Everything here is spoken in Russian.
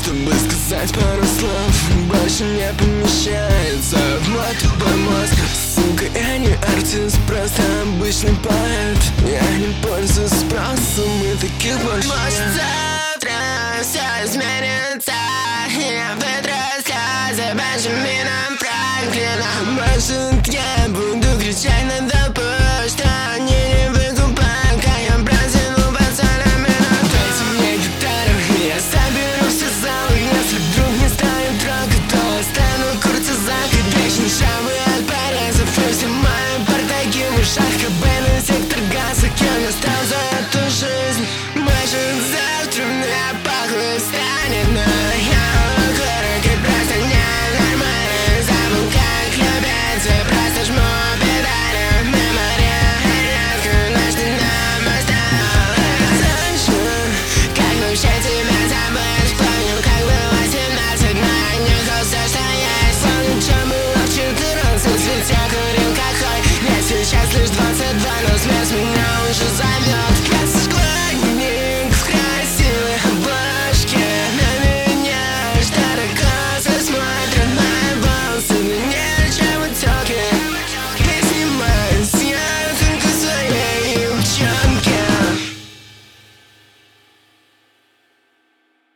чтобы сказать пару слов, больше не помещается в мой тупой мозг. Сука, я не артист, просто обычный поэт. Я не пользуюсь спросом, и таких больше нет. Может, завтра все изменится, я вытру слезы Бенджамином Франклином. Может, я буду кричать на толпу, что они не выкупают, как я протяну пацана минуту. Дайте мне гитару, и я соберу все залы. Если вдруг не станет рока, то я стану куртизанкой. Вечный шрамы от порезов, и все мои бардачки в ушах, Кобейн и сектор газа. Кем я стал за эту жизнь? Может, завтра мне похуй станет, но я окурок и просто ненормальный. Забыл, как любить, и просто жму педали в меморе. Редко ночью нам осталось. Раньше, как вообще тебя забыть? Помню, как было 17, но я нюхал все, что есть. Помню, что было в 14, ведь я курил как хой. Мне сейчас лишь 22, но смерть меня уже зовет.